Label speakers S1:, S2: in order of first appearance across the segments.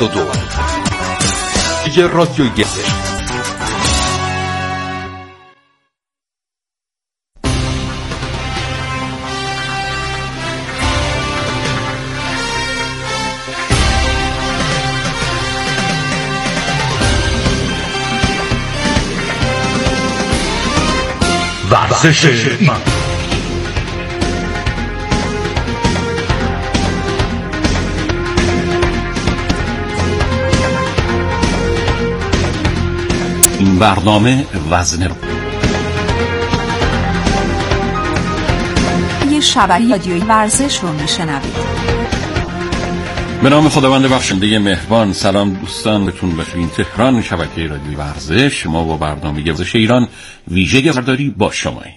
S1: 72 دیگه رادیو گزر. ورزش من. این برنامه وزن
S2: یه شبکه رادیویی ورزش رو میشنوید.
S1: به نام خداوند بخشنده مهربان. سلام دوستان، بهتون بخیر. تهران، شبکه رادیویی ورزش. ما با برنامه ورزش ایران ویژه برداری با شماییم.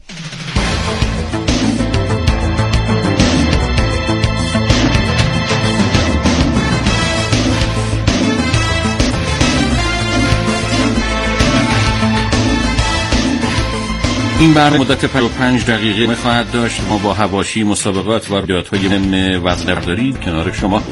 S1: این برنامه مدت 55 دقیقه می‌خواهد داشت. ما با حواشی مسابقات و رویدادهای مهم وزن برداری کنار شما.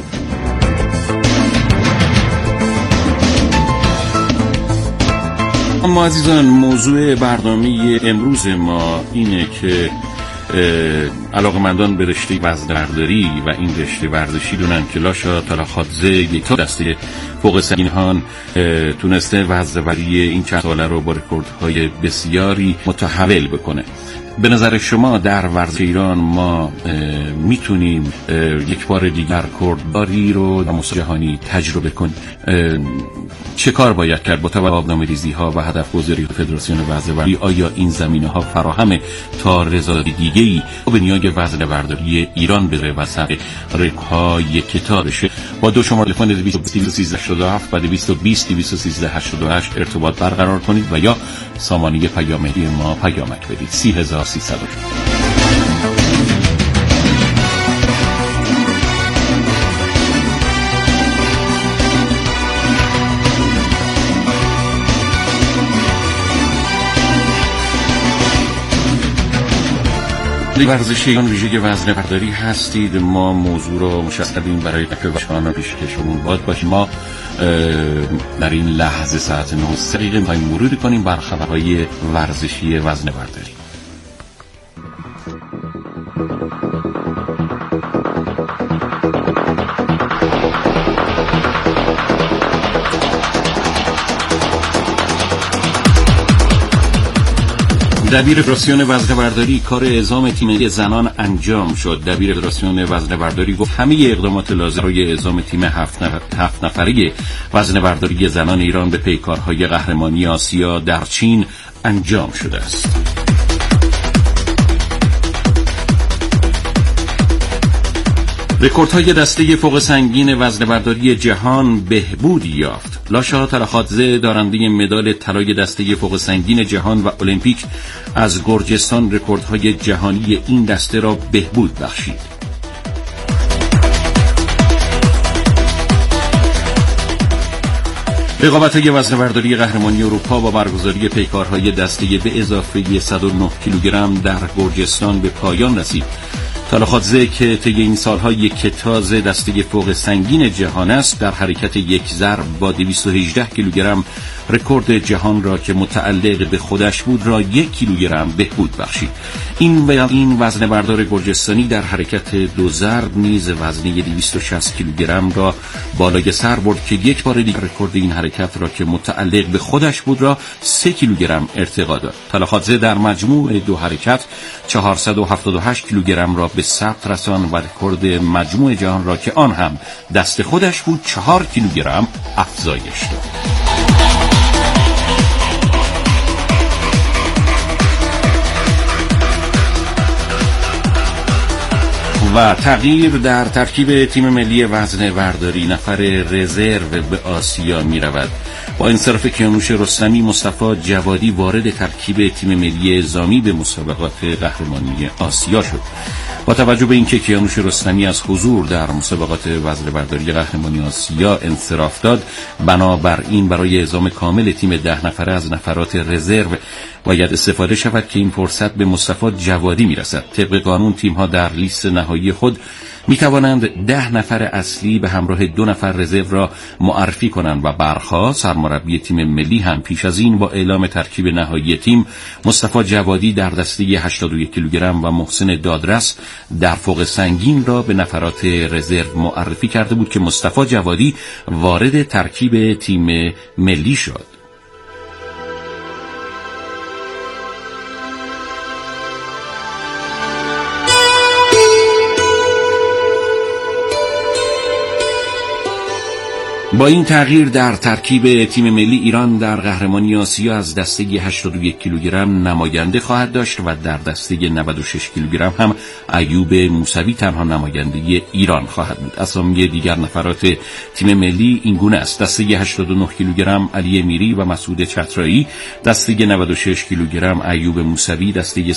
S1: اما عزیزان، موضوع برنامه امروز ما اینه که علاقه‌مندان به رشته وزن برداری و این رشته ورزشی دونن که لاشا تلاخادزه یک تا دسته فوق سنگینان تونسته وزن برداری این چند ساله رو با رکوردهای بسیاری متحول بکنه. به نظر شما در ورزش ایران ما میتونیم یک بار دیگر رکوردداری رو در مسابقات جهانی تجربه کنیم؟ چه کار باید کرد با توجه به برنامه‌ریزی‌ها و هدف‌گذاری فدراسیون وزن برداری؟ آیا این زمینه‌ها فراهمه تا رضایت دیگه‌ای به نیای وزن برداری ایران بره وسط رکوردهای کتاب بشه؟ با دو شماره تلفن 21387 و 220 21388 ارتباط برقرار کنید و یا سامانه پیام‌رسانی ما پیامک بدید. 30300. ورزشیان ویژه وزن برداری هستید. ما موضوع رو مشخص کردیم برای تکلیفشان پیشکشمون باید باشیم. ما در این لحظه ساعت 9 دقیقه می‌خوایم مرور کنیم بر خبرهای ورزشی وزن برداری. دبیر فدراسیون وزن برداری کار اعزام تیم ملی زنان انجام شد. دبیر فدراسیون وزن برداری گفت همه اقدامات لازم برای اعزام تیم 7 نفره وزن برداری زنان ایران به پیکارهای قهرمانی آسیا در چین انجام شده است. رکوردهای دسته فوق سنگین وزن برداری جهان بهبود یافت. لاشا تلاخادزه دارنده مدال طلای دسته فوق سنگین جهان و المپیک از گرجستان رکوردهای جهانی این دسته را بهبود بخشید. رقابت‌های وزن برداری قهرمانی اروپا با برگزاری پیکارهای دسته به اضافه 109 کیلوگرم در گرجستان به پایان رسید. تلاخادزه که طی این سال‌ها یک کتاز دسته فوق سنگین جهان است، در حرکت یک ضرب با 218 کیلوگرم رکورد جهان را که متعلق به خودش بود را 1 کیلوگرم بهبود بخشید. این وزن بردار گرجستانی در حرکت دو ضرب نیز وزنه 260 کیلوگرم را بالای سر برد که یک بار دیگر رکورد این حرکت را که متعلق به خودش بود را 3 کیلوگرم ارتقا داد. تلاخادزه در مجموع دو حرکت 478 کیلوگرم را به ثبت رساند و رکورد مجموع جهان را که آن هم دست خودش بود 4 کیلوگرم افزایش داد. و تغییر در ترکیب تیم ملی وزن برداری. نفر رزرو به آسیا می رود. با انصراف کیانوش رستمی، مصطفی جوادی وارد ترکیب تیم ملی اعزامی به مسابقات قهرمانی آسیا شد. با توجه به اینکه کیانوش رستمی از حضور در مسابقات وزن برداری قهرمانی آسیا انصراف داد، بنابراین برای اعزام کامل تیم 10 نفره از نفرات رزرو باید استفاده شود که این فرصت به مصطفی جوادی میرسد. طبق قانون تیم‌ها در لیست نهایی خود می توانند 10 نفر اصلی به همراه 2 نفر رزرو را معرفی کنند و برخا سرمربی تیم ملی هم پیش از این با اعلام ترکیب نهایی تیم مصطفی جوادی در دسته 81 کیلوگرم و محسن دادرس در فوق سنگین را به نفرات رزرو معرفی کرده بود که مصطفی جوادی وارد ترکیب تیم ملی شد. با این تغییر در ترکیب تیم ملی، ایران در قهرمانی آسیا از دسته 81 کیلوگرم نماینده خواهد داشت و در دسته 96 کیلوگرم هم ایوب موسوی تنها نماینده ایران خواهد بود. اسامی دیگر نفرات تیم ملی این گونه است: دسته 89 کیلوگرم علی میری و مسعود چترایی، دسته 96 کیلوگرم ایوب موسوی، دسته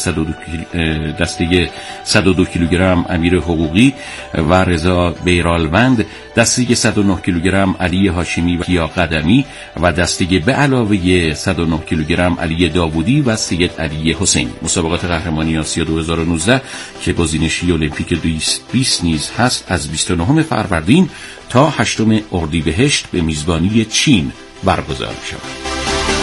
S1: 102 کیلوگرم امیر حقوقی و رضا بیرالوند، دسته 109 کیلوگرم علی هاشمی و کیا قدمی و دسته به علاوه 109 کیلوگرم علی داوودی و سید علی حسینی. مسابقات قهرمانی آسیا 2019 که گزینشی المپیک 2020 نیز هست از 29 فروردین تا 8 اردیبهشت به میزبانی چین برگزار شد.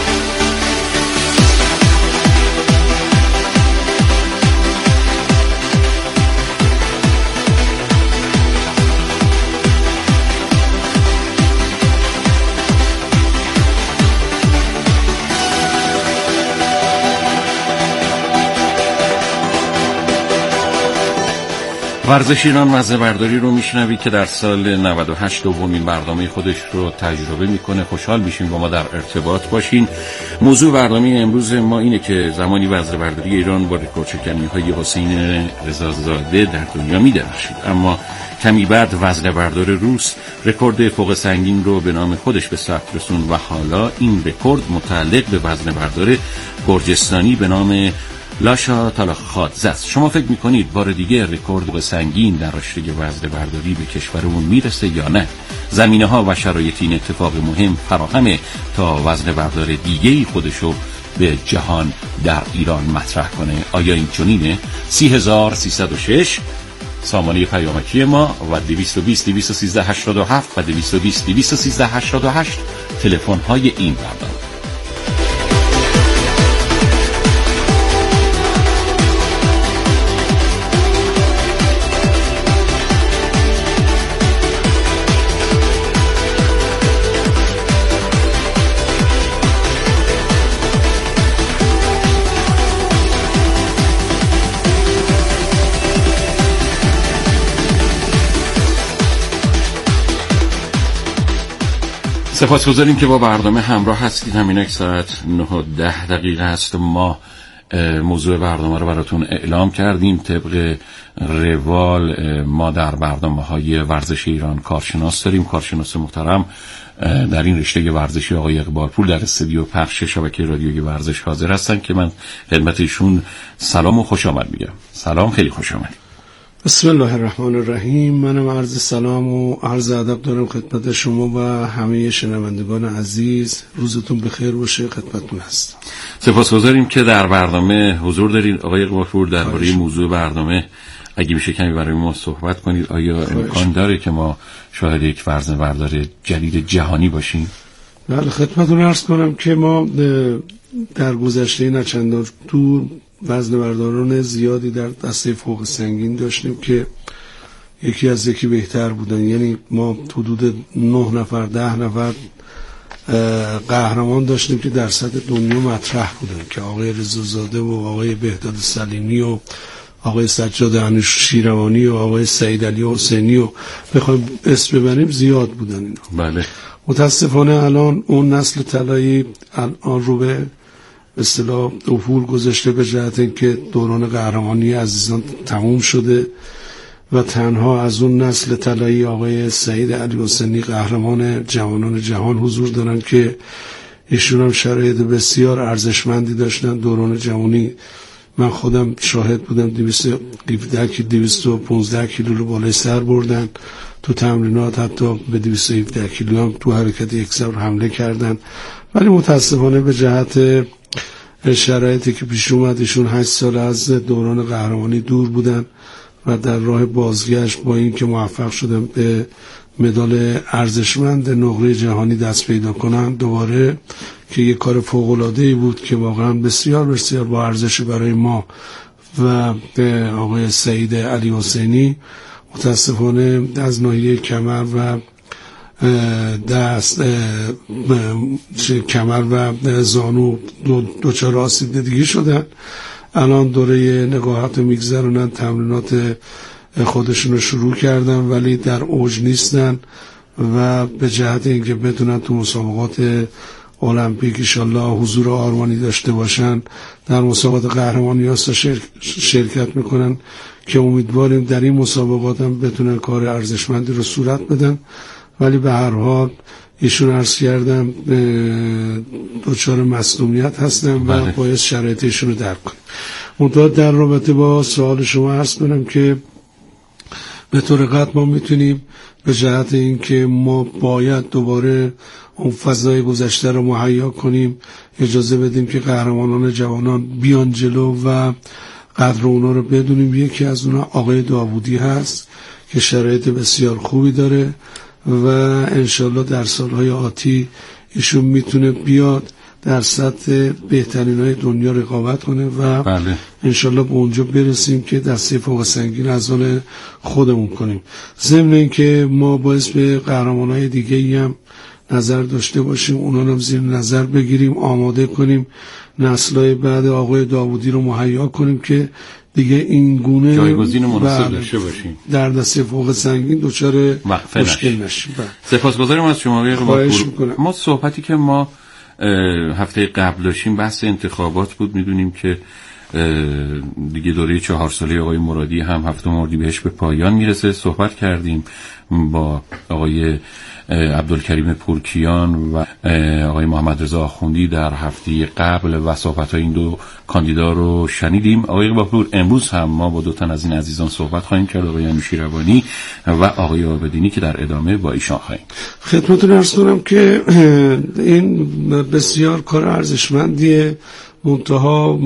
S1: ورزش ایران وزنه‌برداری رو میشنوید که در سال 98 دومین برنامه خودش رو تجربه میکنه. خوشحال میشیم با ما در ارتباط باشین. موضوع برنامه امروز ما اینه که زمانی وزنه‌برداری ایران با رکوردشکنی‌های حسین رضازاده در دنیا میدرخشید، اما کمی بعد وزنه‌بردار روس رکورد فوق سنگین رو به نام خودش به ثبت رسوند و حالا این رکورد متعلق به وزنه‌بردار گرجستانی به نام لاشا تالاخادزه است. شما فکر میکنید بار دیگه رکورد سنگین در رشته وزنه‌برداری به کشورمون میرسه یا نه؟ زمینه‌ها و شرایط این اتفاق مهم فراهمه تا وزنه‌بردار دیگه‌ای خودشو به جهان در ایران مطرح کنه. آیا این چنینه؟ 30306 سامانه پیامکی ما و 220 213 87 و 220 213 88 تلفن های این برنامه. سپاسگزاریم که با برنامه همراه هستید. همین یک ساعت 9:10 است. ما موضوع برنامه رو براتون اعلام کردیم. طبق روال ما در برنامه‌های ورزش ایران کارشناس داریم. کارشناس محترم در این رشته ورزشی آقای اقبالپور در استودیو پخش شبکه رادیویی ورزش حاضر هستن که من خدمت ایشون سلام و خوش آمد میگم. سلام، خیلی خوش آمدید.
S3: بسم الله الرحمن الرحیم. منم عرض سلام و عرض ادب دارم خدمت شما و همه شنوندگان عزیز. روزتون بخیر باشه. خدمتتون هستم.
S1: سپاسگزاریم که در برنامه حضور دارید آقای اقبالپور. درباره موضوع برنامه اگه میشه کمی برای ما صحبت کنید. آیا امکان داره که ما شاهد یک وزنه‌بردار جدید جهانی باشیم؟
S3: بله، خدمتتون عرض کنم که ما در گذشته نه چندان دور وزنه‌برداران زیادی در دسته فوق سنگین داشتیم که یکی از یکی بهتر بودن. یعنی ما حدود 9 نفر 10 نفر قهرمان داشتیم که در سطح دنیا مطرح بودن که آقای رضازاده و آقای بهداد سلیمی و آقای سجاد انوشیروانی و آقای سید علی حسینی و بخوایم اسم ببریم زیاد بودن اینا.
S1: بله.
S3: متاسفانه الان اون نسل طلایی الان رو به اصطلاح افول گذاشته به جهت اینکه دوران قهرمانی عزیزان تموم شده و تنها از اون نسل طلایی آقای سید علی حسینی قهرمان جوانان جهان حضور دارن که ایشون هم شرایط بسیار ارزشمندی داشتن. دوران جوانی من خودم شاهد بودم. 215 کیلو رو بالای سر بردن تو تمرینات، حتی به 217 کیلو هم تو حرکت یک سر حمله کردن، ولی متاسفانه به جهت شرایطی که پیش اومد ایشون 8 سال از دوران قهرمانی دور بودن و در راه بازگشت با این که موفق شدم به مدال ارزشمند نقره جهانی دست پیدا کنم دوباره، که یک کار فوق‌العاده‌ای بود که واقعا بسیار بسیار با ارزش برای ما و آقای سعید علی حسینی، متاسفانه از ناحیه کمر و دست کمر و زانو دچار آسیب دیدگی شدن. الان دوره نقاهت میگذرونن، تمرینات خودشون رو شروع کردن ولی در اوج نیستن و به جهت اینکه بتونن تو مسابقات المپیک ان شاء الله حضور آرمانی داشته باشن، در مسابقات قهرمانی آسیا شرکت میکنن که امیدواریم در این مسابقات هم بتونن کار ارزشمندی رو صورت بدن. ولی به هر حال ایشون عرض کردم دچار مصدومیت هستن و باید شرایط ایشون رو درک کنیم. منتها در رابطه با سوال شما عرض کنم که به طور قطع ما میتونیم به جهت این که ما باید دوباره اون فضای گذشته رو مهیا کنیم، اجازه بدیم که قهرمانان جوانان بیان جلو و قدر اونا رو بدونیم. یکی از اونا آقای داوودی هست که شرایط بسیار خوبی داره و انشالله در سالهای آتی ایشون میتونه بیاد در سطح بهترین های دنیا رقابت کنه و انشالله به اونجا برسیم که دسته فوق سنگین از آن خودمون کنیم. ضمن این که ما باعث به قهرمان های دیگه ای هم نظر داشته باشیم، اونا هم زیر نظر بگیریم، آماده کنیم، نسل‌های بعد آقای داوودی رو مهیا کنیم که دیگه این گونه
S1: جایگزین مناسب داشته باشیم،
S3: در دسته فوق سنگین دچار مشکل نشیم.
S1: سپاسگزارم از شما آقای قباپور. ما صحبتی که ما هفته قبل داشتیم بحث انتخابات بود. میدونیم که دیگه دوره 4 ساله آقای مرادی هم 7 اردیبهشت به پایان میرسه. صحبت کردیم با آقای عبدالکریم پورکیان و آقای محمد رضا آخوندی در هفته قبل و صحبت‌های این دو کاندیدا رو شنیدیم. آقای قباپور، امروز هم ما با 2 تن از این عزیزان صحبت خواهیم کرد، آقای انوشیروانی و آقای عابدینی، که در ادامه با ایشان خواهیم.
S3: خدمتتون عرض کنم که این بسیار کار ارزشمندیه، منتها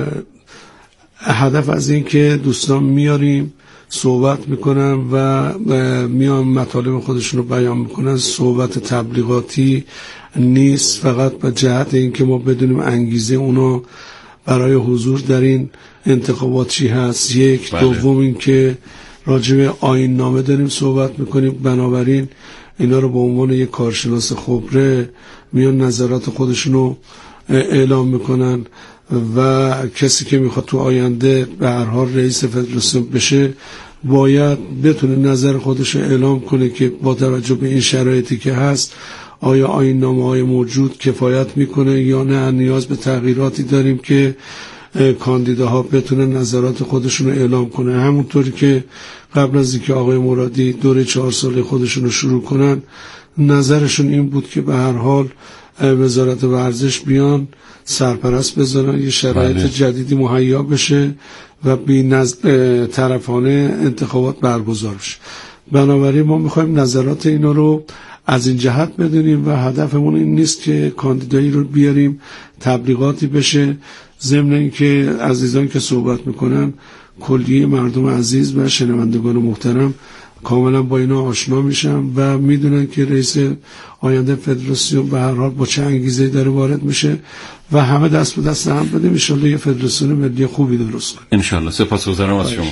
S3: هدف از این که دوستان میاریم صحبت میکنن و میان مطالب خودشون رو بیان میکنن، صحبت تبلیغاتی نیست، فقط به جهت این که ما بدونیم انگیزه اونا برای حضور در این انتخابات چی هست. یک دوم این که راجع به آیین نامه داریم صحبت میکنیم، بنابراین اینا رو به عنوان یک کارشناس خبره میان نظرات خودشون رو اعلام میکنن و کسی که میخواد تو آینده به هر حال رئیس فدراسیون بشه باید بتونه نظر خودش رو اعلام کنه که با توجه به این شرایطی که هست آیا آیین نامه‌های موجود کفایت میکنه یا نه، نیاز به تغییراتی داریم که کاندیداها بتونن نظرات خودشون رو اعلام کنه. همونطوری که قبل از اینکه آقای مرادی دوره 4 ساله خودشون رو شروع کنن نظرشون این بود که به هر حال وزارت ورزش بیان سرپرست بذارن، یه شرایط جدیدی مهیا بشه و بی طرفانه انتخابات برگزار بشه. بنابراین ما میخوایم نظرات اینا رو از این جهت بدونیم و هدفمون این نیست که کاندیدایی رو بیاریم تبلیغاتی بشه. ضمن اینکه عزیزان که صحبت میکنن کلیه مردم عزیز و شنوندگان محترم کاملا با اینا آشنا میشن و میدونن که رئیس آینده فدراسیون به هر حال با چه انگیزه‌ای داره وارد میشه و همه دست به دست هم بدیم ان شاءالله یه فدراسیون ملی خوبی درست کنیم
S1: ان شاءالله. سپاسگزارم از شما.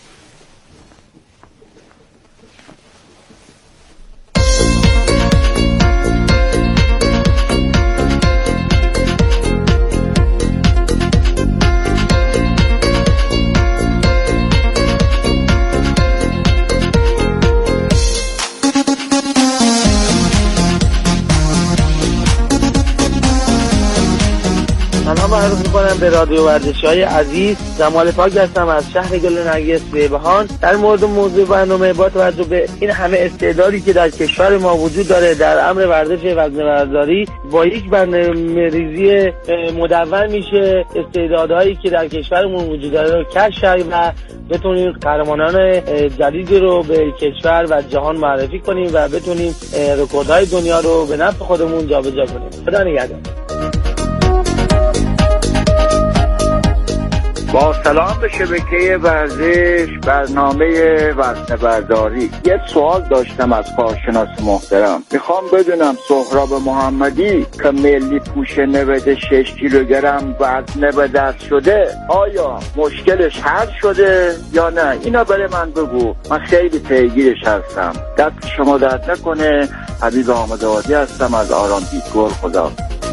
S4: عرض میکنم به رادیو ورزشی‌های عزیز. جمال پاک هستم از شهر گل نرگس بهبهان. در مورد موضوع برنامه با توجه به این همه استعدادی که در کشور ما وجود داره در امر ورزش وزنه‌برداری، با یک برنامه‌ریزی مدون میشه استعدادهایی که در کشورمون وجود داره رو کشف و بتونیم قهرمانان جدیدی رو به کشور و جهان معرفی کنیم و بتونیم رکوردهای دنیا رو به نفع خودمون جابجا کنیم. خدا نگهدار.
S5: با سلام به شبکه ورزش، برنامه وزنه‌برداری. یه سوال داشتم از کارشناس محترم. میخوام بدونم سهراب محمدی که ملی پوش 96 کیلوگرم وزنه به دست شده، آیا مشکلش حل شده یا نه؟ اینا برای من بگو، من خیلی پیگیرش هستم. دست شما درد نکنه. حبیب آمدآبادی هستم از آرام دیدگل. خدا.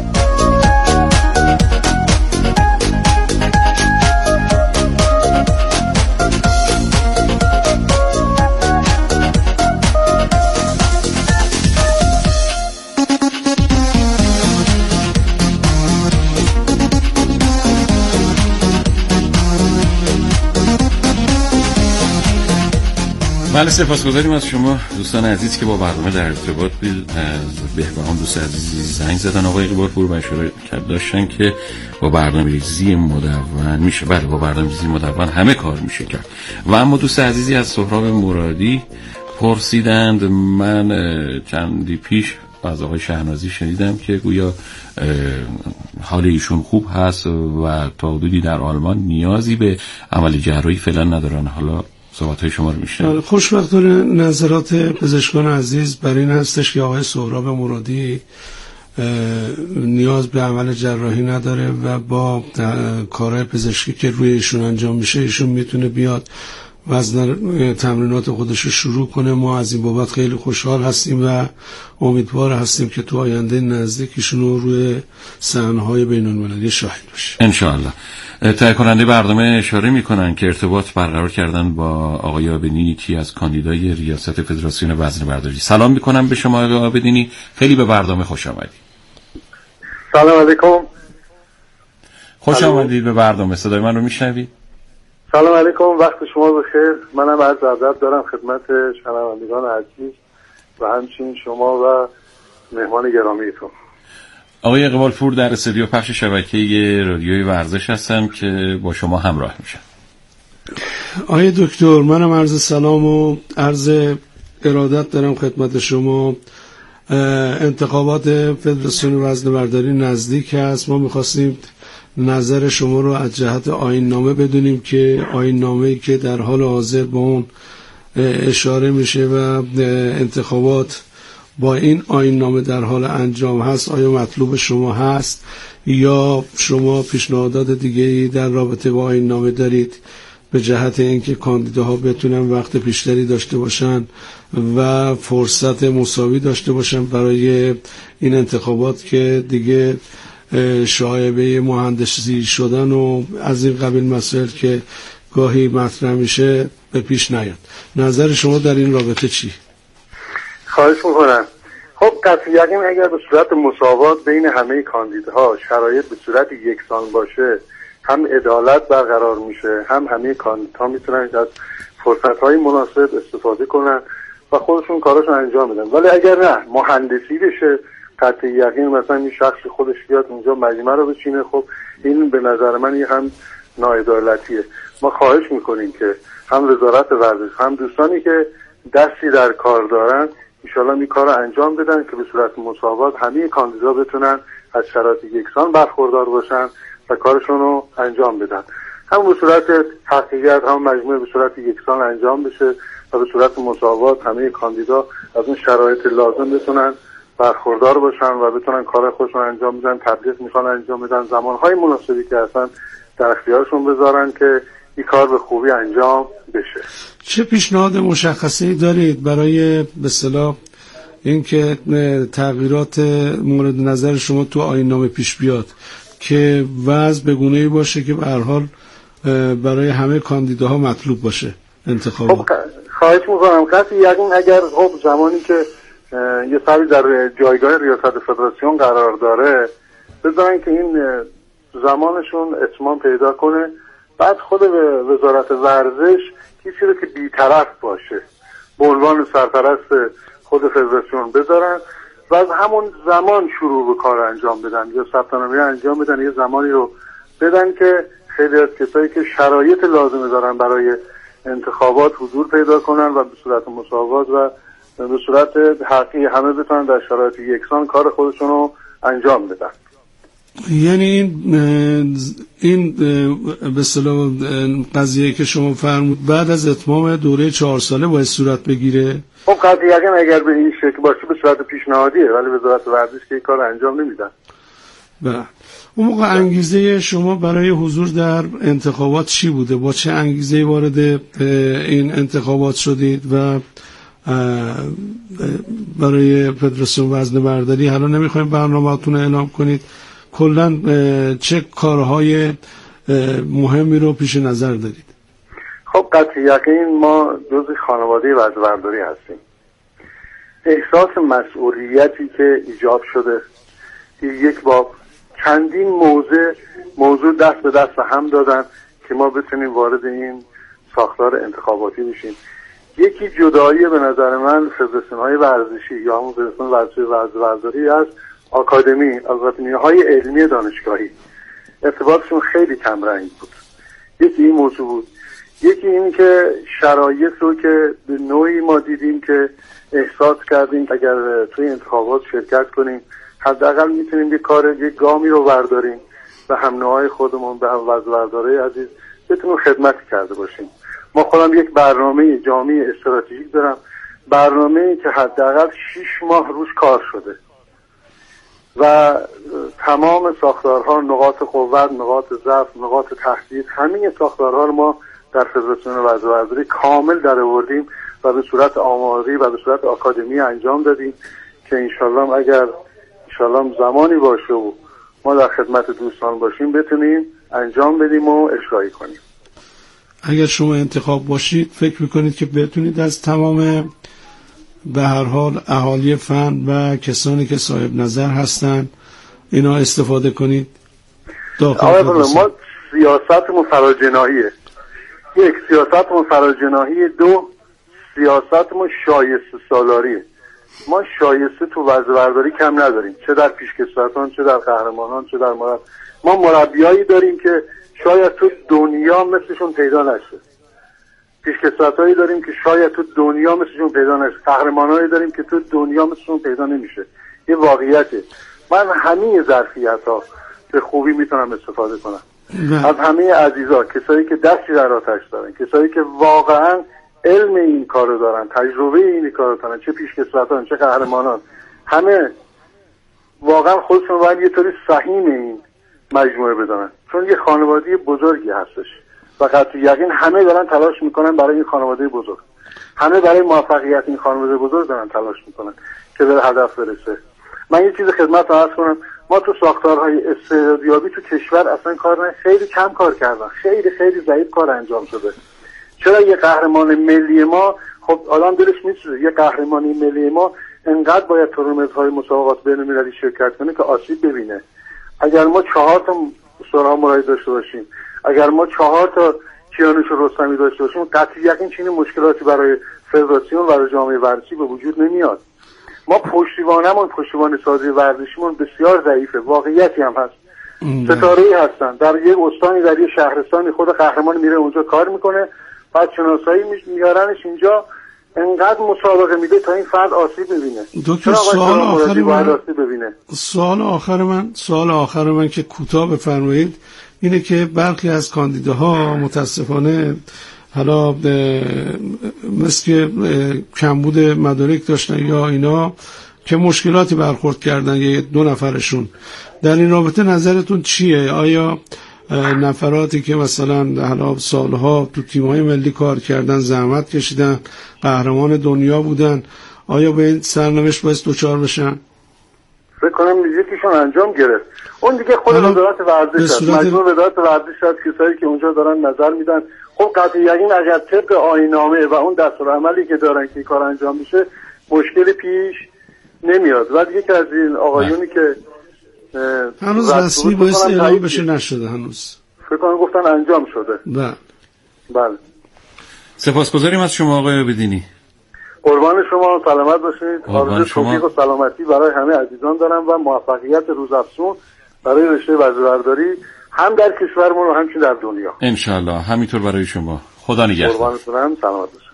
S1: بله، سپاسگزاریم از شما دوستان عزیز که با برنامه در ارتباط از بهبهان دوست عزیزی زنگ زدن. آقای اقبالپور اشاره داشتن که با برنامه‌ریزی مدون میشه. بله، با برنامه‌ریزی مدون همه کار میشه کرد. و اما دوست عزیزی از سهراب مرادی پرسیدند، من چندی پیش از آقای شهنازی شنیدم که گویا حال ایشون خوب هست و تا حدودی در آلمان نیازی به عمل جراحی فعلا ندارن. حالا صحبت‌های شما رو میشنم.
S3: خوشبختانه نظرات پزشکان عزیز بر این هستش که آقای سهراب مرادی نیاز به عمل جراحی نداره و با کارهای پزشکی که روی ایشون انجام میشه ایشون میتونه بیاد وزن تمرینات خودش رو شروع کنه. ما از این بابت خیلی خوشحال هستیم و امیدوار هستیم که تو آینده نزدیک ایشون رو روی صحنه‌های بین‌المللی شاهد بشه
S1: ان شاء الله. تهیه کننده برنامه اشاره میکنن که ارتباط برقرار کردن با آقای آبدینی، یکی از کاندیدای ریاست فدراسیون وزنه‌برداری. سلام میکنم به شما آقای آبدینی، خیلی به برنامه خوش آمدید.
S6: سلام علیکم.
S3: خوش آمدید به برنامه. صدای من رو میشنوید؟
S6: سلام علیکم، وقت شما بخیر. منم عرض ادب دارم خدمت شنوندگان عزیز و همچنین شما و مهمان گرامیتون.
S1: آقای اقبالپور در استودیو پخش شبکه رادیوی ورزش هستم که با شما همراه میشم.
S3: آقای دکتر، منم عرض سلام و عرض ارادت دارم خدمت شما. انتخابات فدراسیون وزنه‌برداری نزدیک است. ما می‌خواستیم نظر شما رو از جهت آیین نامه بدونیم که آیین نامه‌ای که در حال حاضر به اون اشاره میشه و انتخابات با این آیین نامه در حال انجام هست، آیا مطلوب شما هست یا شما پیشنهادات دیگه‌ای در رابطه با آیین نامه دارید به جهت اینکه کاندیداها بتونن وقت بیشتری داشته باشن و فرصت مساوی داشته باشن برای این انتخابات که دیگه شایبه مهندسی شدن و از این قبیل مسائل که گاهی مطرح میشه به پیش نیاد. نظر شما در این رابطه چی؟
S6: خواهش میکنم. خب قطعی یقین اگر به صورت مساوات بین همه کاندیداها شرایط به صورت یکسان باشه، هم عدالت برقرار میشه، هم همه کاندیداها میتونن از فرصت‌های مناسب استفاده کنن و خودشون کاراشون انجام بدن. ولی اگر نه مهندسی بشه، قطعی یقین مثلا این شخص خودش بیاد اونجا مجمع رو بچینه، خب این به نظر من این هم ناعدالتیه. ما خواهش میکنیم که هم وزارت ورزش هم دوستانی که دستی در کار دارن انشالله این کار رو انجام بدن که به صورت مساوات همه کاندیدا بتونن از شرایط یکسان برخوردار باشن و کارشون رو انجام بدن. هم به صورت حقیقت هم مجموعه به صورت یکسان انجام بشه و به صورت مساوات همه کاندیدا از اون شرایط لازم بتونن برخوردار باشن و بتونن کار خودشون انجام بدن. تبلیغ میخوان انجام بدن، زمانهای مناسبی که اصلا در اختیارشون بذارن که این کار به خوبی انجام بشه.
S3: چه پیشنهاد مشخصی دارید برای به اصطلاح اینکه تغییرات مورد نظر شما تو آیین نامه پیش بیاد که وضع به گونه‌ای باشه که به هر حال برای همه کاندیداها مطلوب باشه انتخابات؟
S6: خب خواهش میکنم قطعی یقین اگر خب زمانی که یه سری در جایگاه ریاست فدراسیون قرار داره بذارن که این زمانشون اتمام پیدا کنه، بعد خود وزارت ورزش کسی رو که بی‌طرف باشه به عنوان سرپرست خود فدراسیون بذارن و از همون زمان شروع به کار انجام بدن یا ثبت‌نامه انجام بدن. یه زمانی رو بدن که خیلی از کسایی که شرایط لازمه دارن برای انتخابات حضور پیدا کنن و به صورت مساوات و به صورت حقیقی همه بتونن در شرایط یکسان کار خودشون رو انجام بدن.
S3: یعنی این به اصطلاح قضیه که شما فرمود بعد از اتمام دوره 4 ساله باید صورت بگیره؟
S6: خب قطعی اگر به این شکل باشه به صورت پیشنهادیه، ولی وزارت ورزش که این کار انجام نمیدن.
S3: بله. اون موقع انگیزه شما برای حضور در انتخابات چی بوده؟ با چه انگیزه‌ای وارد این انتخابات شدید و برای فدراسیون وزنه برداری حالا نمیخوایم برنامه‌تون رو اعلام کنید، کلاً چه کارهای مهمی رو پیش نظر دارید؟
S6: خب قطعی یقین ما جزء خانواده وزنه برداری هستیم. احساس مسئولیتی که ایجاب شده یک باب چندین موضوع دست به دست هم دادن که ما بتونیم وارد این ساختار انتخاباتی بشیم. یکی جدایی به نظر من فدراسیون‌های ورزشی یا همون فدراسیون ورزشی وزنه‌برداری از آکادمی‌های علمی دانشگاهی، ارتباطشون خیلی کم رنگ بود. یکی این موضوع بود. یکی این که شرایط رو که به نوعی ما دیدیم که احساس کردیم اگر توی انتخابات شرکت کنیم حداقل میتونیم یک گامی رو برداریم و هم نوعای خودمون به هم وزنه‌بردارای عزیز بتونیم خدمت کرده باشیم. ما خودم یک برنامه جامع استراتژیک دارم، برنامه‌ای که حداقل 6 ماه روش کار شده و تمام ساختارها، نقاط قوت، نقاط ضعف، نقاط تهدید، همین ساختارها رو ما در فدراسیون وزنه‌برداری کامل درآوردیم و به صورت آماری و به صورت آکادمی انجام دادیم که انشالله اگر زمانی باشه و ما در خدمت دوستان باشیم بتونیم انجام بدیم و اجرایی کنیم.
S3: اگر شما انتخاب باشید فکر میکنید که بتونید از تمام به هر حال اهالی فن و کسانی که صاحب نظر هستن اینا استفاده کنید؟
S6: ما سیاستمون فراجناحیه. یک، سیاستمون فراجناحیه. دو، سیاستمون شایسته سالاریه. ما شایسته تو وزنه‌برداری کم نداریم، چه در پیشکسوتان، چه در قهرمانان، چه در ما مربیایی داریم که شاید تو دنیا مثلشون پیدا نشه. پیشکسوتایی داریم که شاید تو دنیا مثلشون پیدا نشه. قهرمانایی داریم که تو دنیا مثلشون پیدا نمیشه. یه واقعیته. من همه ظرفیت‌ها به خوبی میتونم استفاده کنم. از همه عزیزا، کسایی که دستی در آتش دارن، کسایی که واقعا علم این کارو دارن، تجربه این کارو دارن، چه پیشکسوتان چه قهرمانان، همه واقعا خودشون باید یه طوری سهیم این مجموعه بدونن، چون یه خانواده بزرگی هستش و قطعی یقین همه دارن تلاش میکنن برای این خانواده بزرگ، همه برای موفقیت این خانواده بزرگ دارن تلاش میکنن که به هدف برسه. من یه چیز خدمت عرض کنم، ما تو ساختارهای استعدادیابی تو کشور اصلا خیلی کم کار کردن، خیلی ضعیف کار انجام شده. چرا یه قهرمان ملی ما، خب آدم دلش میسوزه، یه قهرمانی ملی ما انقدر باید تورنمنت‌های مسابقات بین‌المللی شرکت کنه که آسیب ببینه. اگر ما 4 تا سرها مرایی داشته باشیم، اگر ما 4 تا کیانوش رستمی داشته باشیم، قطعی یقین چنین مشکلاتی برای فدراسیون و برای جامعه ورزشی به وجود نمیاد. ما پشتیبان سازی ورزشیمون بسیار ضعیفه، واقعیتی هم هست. ستاره‌ای هستن در یک استانی، در یک شهرستانی، خود قهرمان میره اونجا کار میکنه، بعد شناسایی میارنش اینجا، انقدر مسابقه میده تا این فرد آسیب ببینه.
S3: دکتر سوال آخر من که کوتاه بفرمایید اینه که برخی از کاندیداها متاسفانه حالا مثل کمبود مدارک داشتن یا اینا که مشکلاتی برخورد کردن، یا 2 نفرشون. در این رابطه نظرتون چیه؟ آیا نفراتی که مثلا حالا سالها تو تیم‌های ملی کار کردن، زحمت کشیدن، قهرمان دنیا بودن، آیا به این سرنوشت باید دچار بشن؟
S6: فکر کنم یکیشون انجام گرفت. اون دیگه خود وزارت ورزش است، مجموع وزارت ورزش است، کسایی که اونجا دارن نظر میدن. خب قطعی یقین اگر طبق آیین‌نامه و اون دستورالعملی که دارن که کار انجام میشه مشکلی پیش نمیاد. و دیگه که از این آقایونی که
S3: هنوز رسمی باید اعلام بشه نشده، هنوز
S6: فکر کنم گفتن انجام شده. بله.
S1: سپاسگزاریم از شما آقای عابدینی.
S6: قربان شما، سلامت باشید. آرزوی توفیق و سلامتی برای همه عزیزان دارم و موفقیت روزافزون برای رشته وزنه‌برداری هم در کشورمون و همچنین در دنیا.
S1: ان شاءالله همینطور برای شما. خدا نگهدار.
S6: قربانتون، سلامت باشید.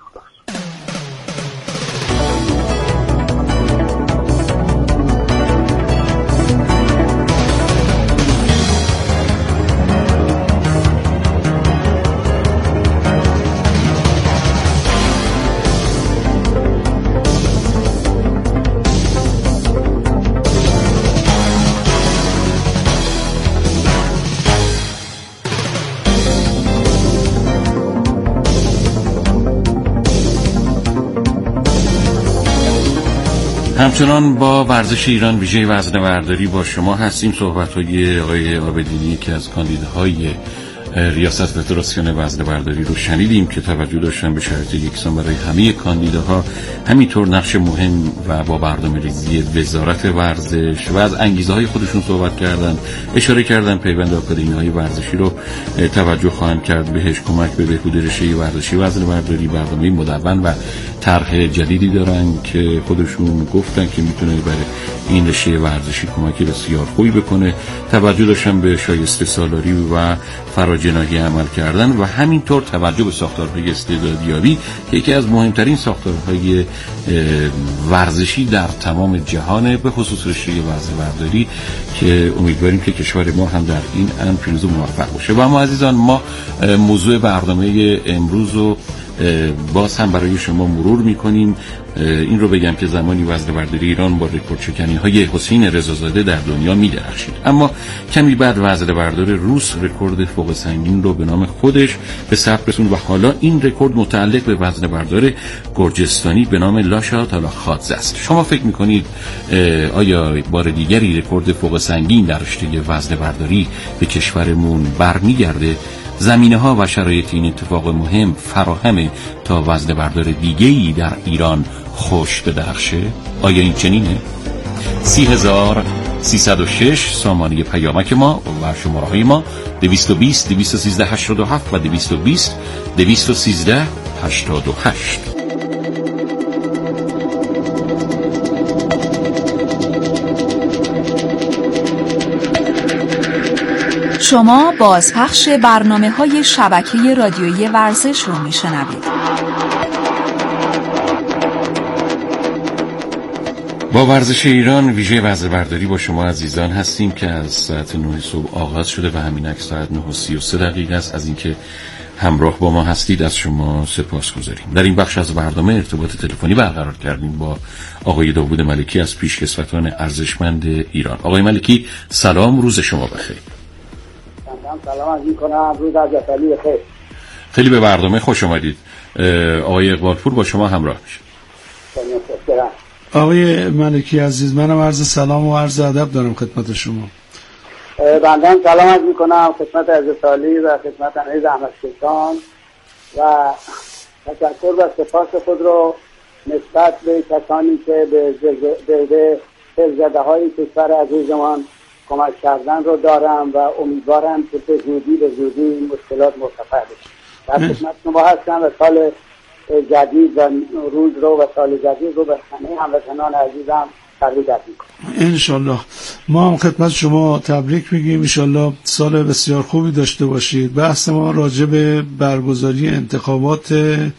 S1: همچنان با ورزش ایران ویژه وزنه‌برداری با شما هستیم. صحبت‌های آقای عابدینی که از کاندیداهای ریاست فدراسیون وزنه‌برداری رو شنیدیم که توجه داشتن به شرایط یکسان برای همه کاندیداها، همینطور نقش مهم و با برنامه‌ریزی وزارت ورزش و از انگیزه‌های خودشون صحبت کردن، اشاره کردن پیوند آکادمی‌های ورزشی رو توجه خواهند کرد بهش، کمک به بهبود رشته ورزشی وزنه‌برداری، برنامه مدون و طرح جدیدی دارن که خودشون گفتن که میتونه برای این رشته ورزشی کمکی بسیار خوبی بکنه. توجه داشتن به شایسته سالاری و فراجناحی عمل کردن و همینطور توجه به ساختارهای استعدادیابی که یکی از مهمترین ساختارهای ورزشی در تمام جهانه، به خصوص رشته وزنه‌برداری که امیدواریم که کشور ما هم در این امر پیروز و موفق باشه. و اما عزیزان، ما موضوع برنامه امروز رو باز هم برای شما مرور میکنیم. این رو بگم که زمانی وزنه‌برداری ایران با رکورد شکنی‌های حسین رضازاده در دنیا می‌درخشید، اما کمی بعد وزنه‌بردار روس رکورد فوق سنگین رو به نام خودش به ثبت رسوند و حالا این رکورد متعلق به وزنه‌بردار گرجستانی به نام لاشا تالاخادزه است. شما فکر می‌کنید آیا بار دیگری رکورد فوق سنگین در رشته وزنه‌برداری به کشورمون برمیگرده؟ زمینه‌ها و شرایط این اتفاق مهم فراهمه تا وزنه‌بردار دیگه‌ای در ایران خوش بدرخشه؟ آیا این چنینه؟ 30,306 سامانه پیامک ما و شماره‌های ما 220 213 87 و 220 213 88.
S2: شما بازپخش برنامه‌های شبکه رادیویی ورزش رو میشنوید.
S1: با ورزش ایران ویژه وزنه‌برداری با شما عزیزان هستیم که از ساعت 9 صبح آغاز شده و همینک ساعت 9:33 است از اینکه همراه با ما هستید. از شما سپاسگزاریم. در این بخش از برنامه ارتباط تلفنی برقرار کردیم با آقای داوود ملکی از پیشکسوتان ارزشمند ایران. آقای ملکی سلام، روز شما بخیر.
S7: سلام عرض می‌کنم، روز از علی بخیر.
S1: خیلی به برنامه خوش آمدید. آقای اقبالپور با شما همراه میشه.
S3: آقای ملکی عزیز، منم عرض سلام و عرض ادب دارم خدمت شما.
S7: بنده سلام عرض می‌کنم خدمت عزیز علی و خدمت عزیز احمدشان و تشکر و سپاس خود رو نسبت به کسانی که به زلزله‌های کشور عزیزمان کمک کردن رو دارم و امیدوارم که به زودی این مشکلات مرتفع بشه. در خدمت شما هستم و سال جدید و روز رو و سال جدید رو به همه هموطنان عزیزم تبریک می‌کنم.
S3: انشالله ما هم خدمت شما تبریک میگیم. انشالله سال بسیار خوبی داشته باشید. بحث ما راجع به برگزاری انتخابات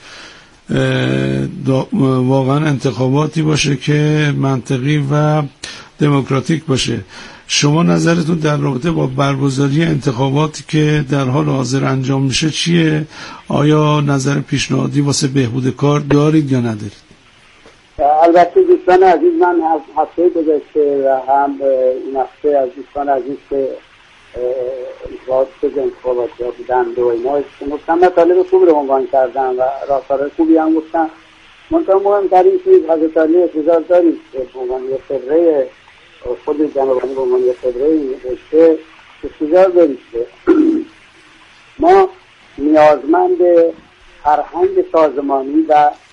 S3: واقعا انتخاباتی باشه که منطقی و دموکراتیک باشه. شما نظرتون در رابطه با برگزاری انتخاباتی که در حال حاضر انجام میشه چیه؟ آیا نظر پیشنهادی واسه بهبود کار دارید یا ندارید؟
S7: البته دوستان عزیز، من از هفته گذشته و هم این هفته از دوستان عزیز که واسه انتخابات بودن دو اینا گفتم مطالب خوبی رو عنوان کردم و راستار خوبی هم گفتم. منطقه مهمترین چیز حضرت علی اعتزار دارید که به عنوان یه خبره خود جنابانی به عنوان یه خبره رشته اعتزار دارید که ما نیازمند فرهنگ سازمانی و